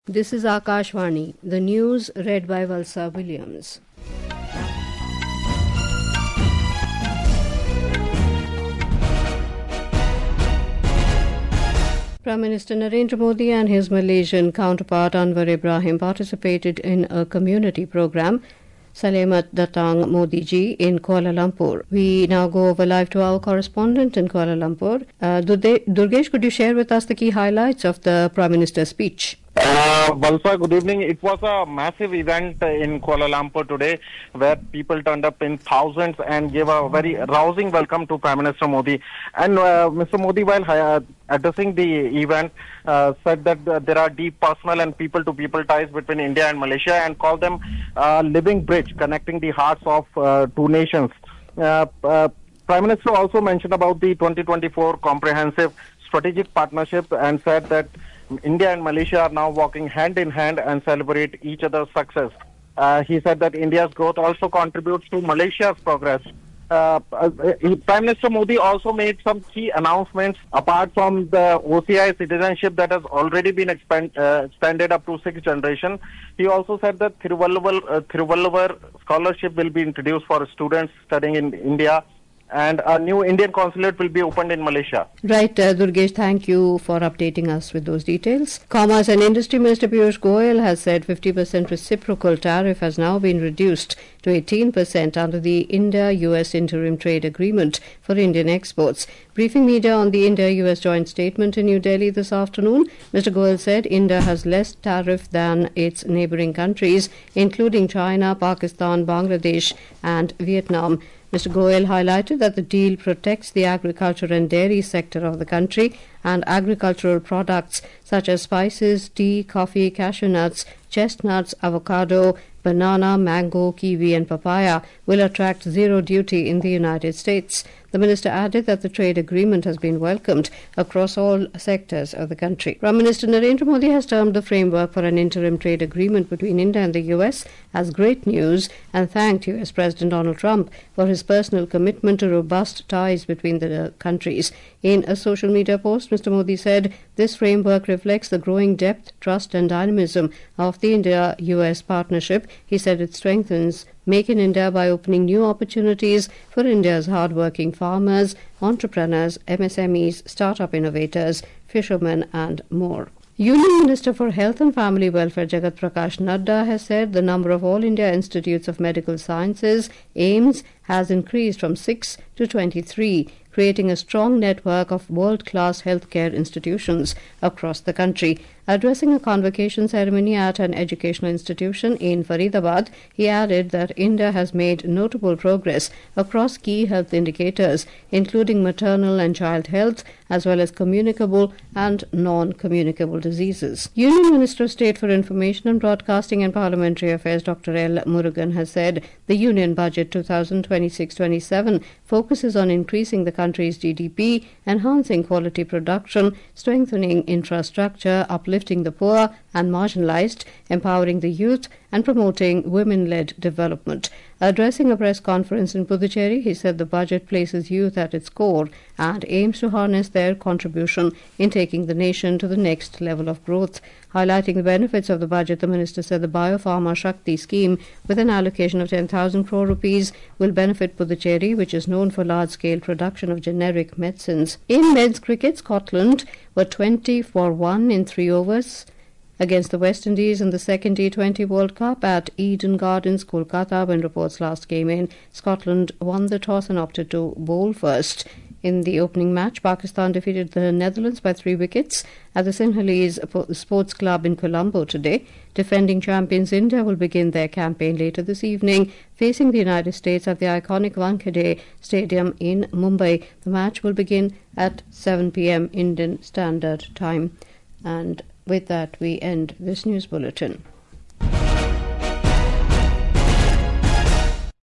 This is Akashvani, the news read by Valsa Williams. Prime Minister Narendra Modi and his Malaysian counterpart Anwar Ibrahim participated in a community program, Selamat Datang Modi Ji, in Kuala Lumpur. We now go over live to our correspondent in Kuala Lumpur. Durgesh, could you share with us the key highlights of the Prime Minister's speech? Valsa, good evening. It was a massive event in Kuala Lumpur today where people turned up in thousands and gave a very rousing welcome to Prime Minister Modi. And Mr. Modi, while addressing the event, said that there are deep personal and people-to-people ties between India and Malaysia and called them a living bridge connecting the hearts of two nations. Prime Minister also mentioned about the 2024 comprehensive strategic partnership and said that India and Malaysia are now walking hand in hand and celebrate each other's success. He said that India's growth also contributes to Malaysia's progress. Prime Minister Modi also made some key announcements apart from the OCI citizenship that has already been expanded up to 6th generation. He also said that Thiruvalluvar scholarship will be introduced for students studying in India, and a new Indian consulate will be opened in Malaysia. Right, Durgesh, thank you for updating us with those details. Commerce and Industry Minister Piyush Goyal has said 50% reciprocal tariff has now been reduced to 18% under the India-US Interim Trade Agreement for Indian exports. Briefing media on the India-US joint statement in New Delhi this afternoon, Mr. Goyal said India has less tariff than its neighbouring countries, including China, Pakistan, Bangladesh and Vietnam. Mr. Goyal highlighted that the deal protects the agriculture and dairy sector of the country, and agricultural products such as spices, tea, coffee, cashew nuts, chestnuts, avocado, banana, mango, kiwi and papaya will attract zero duty in the United States. The minister added that the trade agreement has been welcomed across all sectors of the country. Prime Minister Narendra Modi has termed the framework for an interim trade agreement between India and the US as great news and thanked US President Donald Trump for his personal commitment to robust ties between the countries. In a social media post, Mr. Modi said this framework reflects the growing depth, trust and dynamism of the India-US partnership. He said it strengthens Make in India by opening new opportunities for India's hard-working farmers, entrepreneurs, MSMEs, startup innovators, fishermen and more. Union Minister for Health and Family Welfare Jagat Prakash Nadda has said the number of All India Institutes of Medical Sciences, AIIMS, has increased from 6 to 23, creating a strong network of world-class healthcare institutions across the country. Addressing a convocation ceremony at an educational institution in Faridabad, he added that India has made notable progress across key health indicators, including maternal and child health, as well as communicable and non-communicable diseases. Union Minister of State for Information and Broadcasting and Parliamentary Affairs Dr. L. Murugan has said the Union Budget 2026-27 focuses on increasing the country's GDP, enhancing quality production, strengthening infrastructure, uplifting the poor and marginalized, empowering the youth and promoting women-led development. Addressing a press conference in Puducherry, he said the budget places youth at its core and aims to harness their contribution in taking the nation to the next level of growth. Highlighting the benefits of the budget, the minister said the Biopharma Shakti scheme, with an allocation of 10,000 crore rupees, will benefit Puducherry, which is known for large-scale production of generic medicines. In men's cricket, Scotland were 20 for 1 in 3 overs against the West Indies in the second T20 World Cup at Eden Gardens, Kolkata. When reports last came in, Scotland won the toss and opted to bowl first. In the opening match, Pakistan defeated the Netherlands by 3 wickets at the Sinhalese Sports Club in Colombo today. Defending champions India will begin their campaign later this evening, facing the United States at the iconic Wankhede Stadium in Mumbai. The match will begin at 7 p.m. Indian Standard Time. And with that, we end this news bulletin.